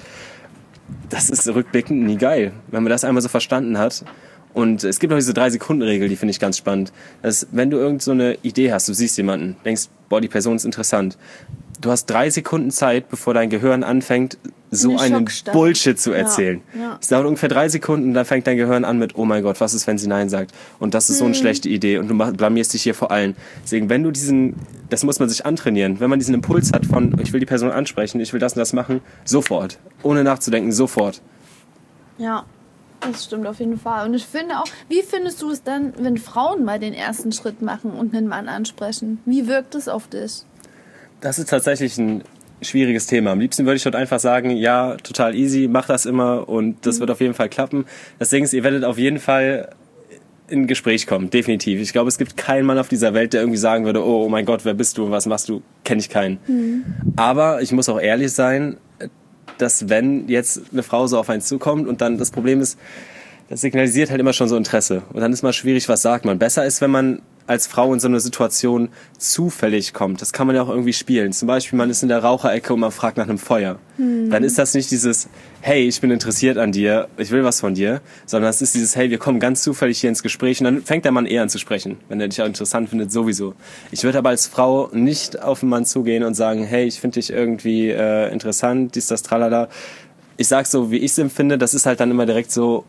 Das ist rückblickend nie geil, wenn man das einmal so verstanden hat. Und es gibt auch diese 3-Sekunden-Regel, die finde ich ganz spannend. Dass, wenn du irgend so eine Idee hast, du siehst jemanden, denkst, boah, die Person ist interessant. Du hast 3 Sekunden Zeit, bevor dein Gehirn anfängt, so einen Bullshit zu erzählen. Ja. Es dauert ungefähr 3 Sekunden, dann fängt dein Gehirn an mit, oh mein Gott, was ist, wenn sie Nein sagt? Und das ist so eine schlechte Idee und du blamierst dich hier vor allen. Deswegen, wenn du das muss man sich antrainieren, wenn man diesen Impuls hat von, ich will die Person ansprechen, ich will das und das machen, sofort. Ohne nachzudenken, sofort. Ja. Das stimmt auf jeden Fall. Und ich finde auch, wie findest du es dann, wenn Frauen mal den ersten Schritt machen und einen Mann ansprechen? Wie wirkt es auf dich? Das ist tatsächlich ein schwieriges Thema. Am liebsten würde ich dort einfach sagen, ja, total easy, mach das immer und das wird auf jeden Fall klappen. Das Ding ist, ihr werdet auf jeden Fall in ein Gespräch kommen, definitiv. Ich glaube, es gibt keinen Mann auf dieser Welt, der irgendwie sagen würde, oh mein Gott, wer bist du, was machst du, kenne ich keinen. Aber ich muss auch ehrlich sein, dass wenn jetzt eine Frau so auf einen zukommt und dann das Problem ist, das signalisiert halt immer schon so Interesse. Und dann ist mal schwierig, was sagt man. Besser ist, wenn man als Frau in so eine Situation zufällig kommt. Das kann man ja auch irgendwie spielen. Zum Beispiel, man ist in der Raucherecke und man fragt nach einem Feuer. Dann ist das nicht dieses, hey, ich bin interessiert an dir, ich will was von dir, sondern es ist dieses, hey, wir kommen ganz zufällig hier ins Gespräch und dann fängt der Mann eher an zu sprechen, wenn er dich auch interessant findet, sowieso. Ich würde aber als Frau nicht auf den Mann zugehen und sagen, hey, ich finde dich irgendwie interessant, dies, das, tralala. Ich sag so, wie ich es empfinde, das ist halt dann immer direkt so,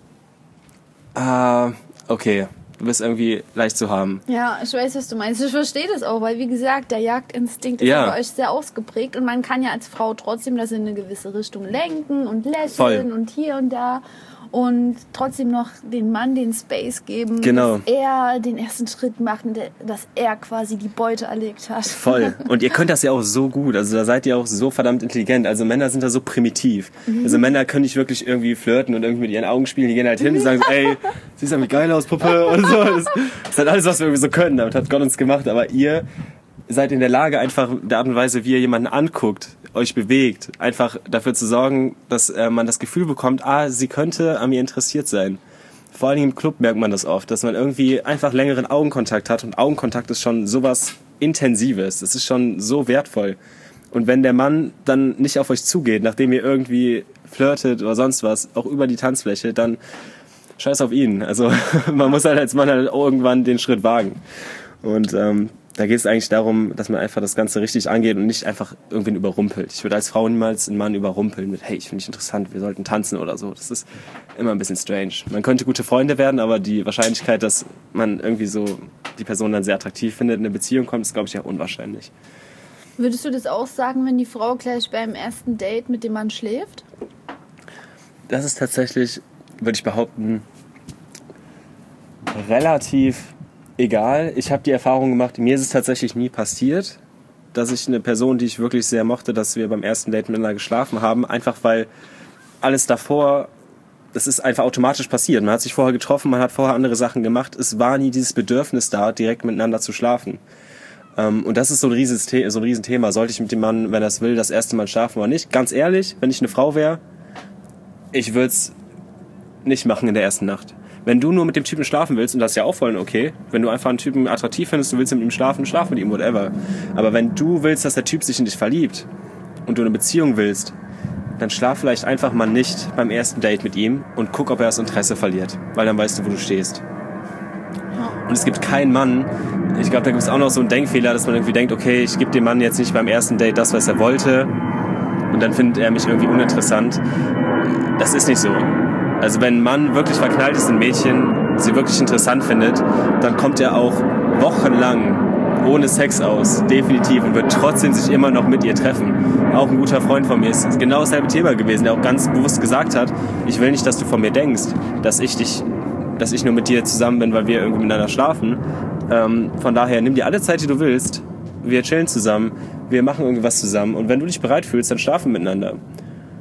okay, du bist irgendwie leicht zu haben. Ja, ich weiß, was du meinst. Ich verstehe das auch, weil wie gesagt, der Jagdinstinkt ist bei euch sehr ausgeprägt und man kann ja als Frau trotzdem das in eine gewisse Richtung lenken und lächeln und hier und da und trotzdem noch den Mann den Space geben, dass er den ersten Schritt macht und dass er quasi die Beute erlegt hat. Voll. Und ihr könnt das ja auch so gut. Also da seid ihr auch so verdammt intelligent. Also Männer sind da so primitiv. Also Männer können nicht wirklich irgendwie flirten und irgendwie mit ihren Augen spielen. Die gehen halt hin und sagen so, ey, siehst du geil aus, Puppe? Und so. Das ist halt alles, was wir irgendwie so können. Damit hat Gott uns gemacht. Aber ihr seid in der Lage, einfach der Art und Weise, wie ihr jemanden anguckt, euch bewegt, einfach dafür zu sorgen, dass man das Gefühl bekommt, sie könnte an mir interessiert sein. Vor allem im Club merkt man das oft, dass man irgendwie einfach längeren Augenkontakt hat und Augenkontakt ist schon sowas Intensives, das ist schon so wertvoll. Und wenn der Mann dann nicht auf euch zugeht, nachdem ihr irgendwie flirtet oder sonst was, auch über die Tanzfläche, dann scheiß auf ihn. Also man muss halt als Mann halt irgendwann den Schritt wagen. Und da geht es eigentlich darum, dass man einfach das Ganze richtig angeht und nicht einfach irgendwen überrumpelt. Ich würde als Frau niemals einen Mann überrumpeln mit, hey, ich finde dich interessant, wir sollten tanzen oder so. Das ist immer ein bisschen strange. Man könnte gute Freunde werden, aber die Wahrscheinlichkeit, dass man irgendwie so die Person dann sehr attraktiv findet, in eine Beziehung kommt, ist, glaube ich, ja unwahrscheinlich. Würdest du das auch sagen, wenn die Frau gleich beim ersten Date mit dem Mann schläft? Das ist tatsächlich, würde ich behaupten, relativ egal. Ich habe die Erfahrung gemacht, mir ist es tatsächlich nie passiert, dass ich eine Person, die ich wirklich sehr mochte, dass wir beim ersten Date miteinander geschlafen haben, einfach weil alles davor, das ist einfach automatisch passiert. Man hat sich vorher getroffen, man hat vorher andere Sachen gemacht. Es war nie dieses Bedürfnis da, direkt miteinander zu schlafen. Und das ist so ein Riesenthema. Sollte ich mit dem Mann, wenn er es will, das erste Mal schlafen oder nicht? Ganz ehrlich, wenn ich eine Frau wäre, ich würde es nicht machen in der ersten Nacht. Wenn du nur mit dem Typen schlafen willst, und das ist ja auch voll okay, wenn du einfach einen Typen attraktiv findest, du willst mit ihm schlafen, schlaf mit ihm, whatever. Aber wenn du willst, dass der Typ sich in dich verliebt und du eine Beziehung willst, dann schlaf vielleicht einfach mal nicht beim ersten Date mit ihm und guck, ob er das Interesse verliert, weil dann weißt du, wo du stehst. Und es gibt keinen Mann, ich glaube, da gibt es auch noch so einen Denkfehler, dass man irgendwie denkt, okay, ich gebe dem Mann jetzt nicht beim ersten Date das, was er wollte und dann findet er mich irgendwie uninteressant. Das ist nicht so. Also wenn ein Mann wirklich verknallt ist in ein Mädchen, sie wirklich interessant findet, dann kommt er auch wochenlang ohne Sex aus, definitiv, und wird trotzdem sich immer noch mit ihr treffen. Auch ein guter Freund von mir ist genau dasselbe Thema gewesen, der auch ganz bewusst gesagt hat, ich will nicht, dass du von mir denkst, dass ich nur mit dir zusammen bin, weil wir irgendwie miteinander schlafen. Von daher, nimm dir alle Zeit, die du willst, wir chillen zusammen, wir machen irgendwas zusammen und wenn du dich bereit fühlst, dann schlafen wir miteinander.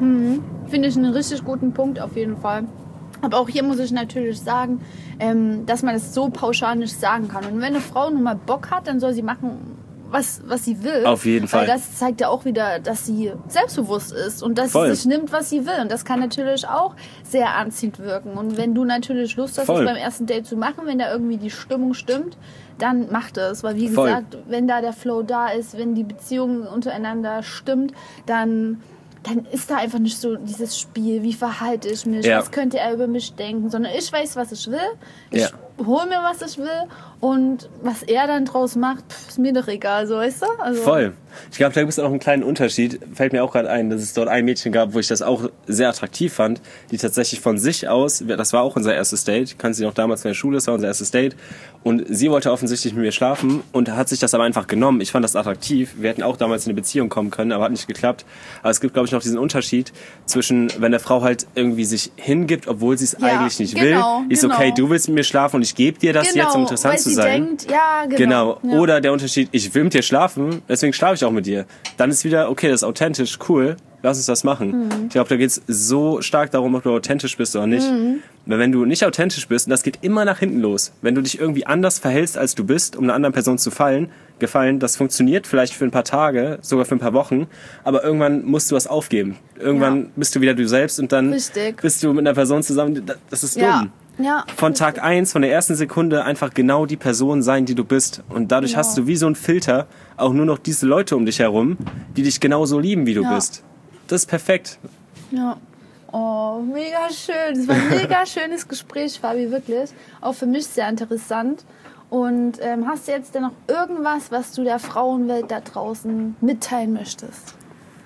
Finde ich einen richtig guten Punkt auf jeden Fall. Aber auch hier muss ich natürlich sagen, dass man das so pauschal nicht sagen kann. Und wenn eine Frau nun mal Bock hat, dann soll sie machen, was sie will. Auf jeden Fall. Weil das zeigt ja auch wieder, dass sie selbstbewusst ist und dass Voll. sie sich nimmt, was sie will. Und das kann natürlich auch sehr anziehend wirken. Und wenn du natürlich Lust hast, Voll. das beim ersten Date zu machen, wenn da irgendwie die Stimmung stimmt, dann mach das. Weil wie Voll. gesagt, wenn da der Flow da ist, wenn die Beziehung untereinander stimmt, dann ist da einfach nicht so dieses Spiel, wie verhalte ich mich, was könnte er über mich denken, sondern ich weiß, was ich will, ich hole mir, was ich will und was er dann draus macht, ist mir doch egal, so, weißt du? Also, Voll. Ich glaube, da gibt es auch einen kleinen Unterschied. Fällt mir auch gerade ein, dass es dort ein Mädchen gab, wo ich das auch sehr attraktiv fand, die tatsächlich von sich aus, das war auch unser erstes Date, kannte sie noch damals in der Schule, das war unser erstes Date, und sie wollte offensichtlich mit mir schlafen und hat sich das aber einfach genommen. Ich fand das attraktiv. Wir hätten auch damals in eine Beziehung kommen können, aber hat nicht geklappt. Aber es gibt, glaube ich, noch diesen Unterschied zwischen, wenn der Frau halt irgendwie sich hingibt, obwohl sie es eigentlich nicht will. Ist okay, du willst mit mir schlafen und ich gebe dir das jetzt, um interessant zu sein. Denkt, genau. Ja. Oder der Unterschied, ich will mit dir schlafen, deswegen schlafe ich auch mit dir. Dann ist wieder, okay, das ist authentisch, cool, lass uns das machen. Ich glaube, da geht es so stark darum, ob du authentisch bist oder nicht. Weil wenn du nicht authentisch bist, und das geht immer nach hinten los, wenn du dich irgendwie anders verhältst, als du bist, um einer anderen Person zu gefallen, das funktioniert vielleicht für ein paar Tage, sogar für ein paar Wochen, aber irgendwann musst du was aufgeben. Irgendwann bist du wieder du selbst und dann bist du mit einer Person zusammen, das ist dumm. Ja, von Tag 1, von der ersten Sekunde einfach genau die Person sein, die du bist. Und dadurch hast du wie so ein Filter auch nur noch diese Leute um dich herum, die dich genauso lieben, wie du bist. Das ist perfekt. Ja. Oh, mega schön. Das war ein mega schönes Gespräch, Fabi, wirklich. Auch für mich sehr interessant. Und hast du jetzt denn noch irgendwas, was du der Frauenwelt da draußen mitteilen möchtest?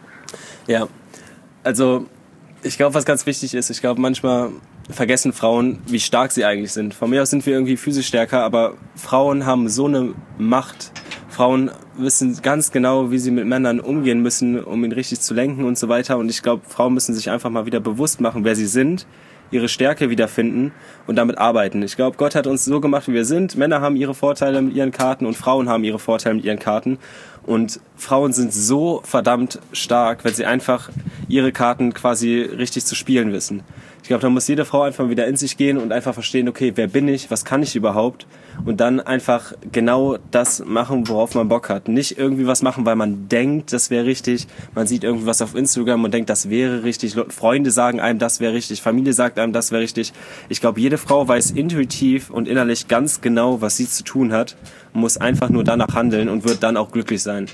Ja, also ich glaube, was ganz wichtig ist, ich glaube, manchmal vergessen Frauen, wie stark sie eigentlich sind. Von mir aus sind wir irgendwie physisch stärker, aber Frauen haben so eine Macht. Frauen wissen ganz genau, wie sie mit Männern umgehen müssen, um ihn richtig zu lenken und so weiter. Und ich glaube, Frauen müssen sich einfach mal wieder bewusst machen, wer sie sind, ihre Stärke wiederfinden und damit arbeiten. Ich glaube, Gott hat uns so gemacht, wie wir sind. Männer haben ihre Vorteile mit ihren Karten und Frauen haben ihre Vorteile mit ihren Karten. Und Frauen sind so verdammt stark, wenn sie einfach ihre Karten quasi richtig zu spielen wissen. Ich glaube, da muss jede Frau einfach wieder in sich gehen und einfach verstehen, okay, wer bin ich, was kann ich überhaupt? Und dann einfach genau das machen, worauf man Bock hat. Nicht irgendwie was machen, weil man denkt, das wäre richtig. Man sieht irgendwas auf Instagram und denkt, das wäre richtig. Freunde sagen einem, das wäre richtig. Familie sagt einem, das wäre richtig. Ich glaube, jede Frau weiß intuitiv und innerlich ganz genau, was sie zu tun hat. Und muss einfach nur danach handeln und wird dann auch glücklich sein.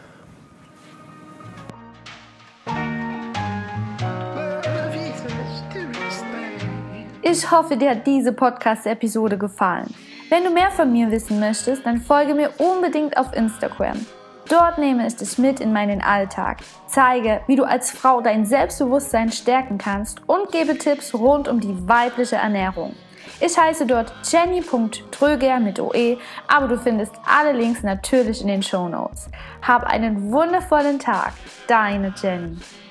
Ich hoffe, dir hat diese Podcast-Episode gefallen. Wenn du mehr von mir wissen möchtest, dann folge mir unbedingt auf Instagram. Dort nehme ich dich mit in meinen Alltag, zeige, wie du als Frau dein Selbstbewusstsein stärken kannst und gebe Tipps rund um die weibliche Ernährung. Ich heiße dort jenny.tröger mit OE, aber du findest alle Links natürlich in den Shownotes. Hab einen wundervollen Tag, deine Jenny.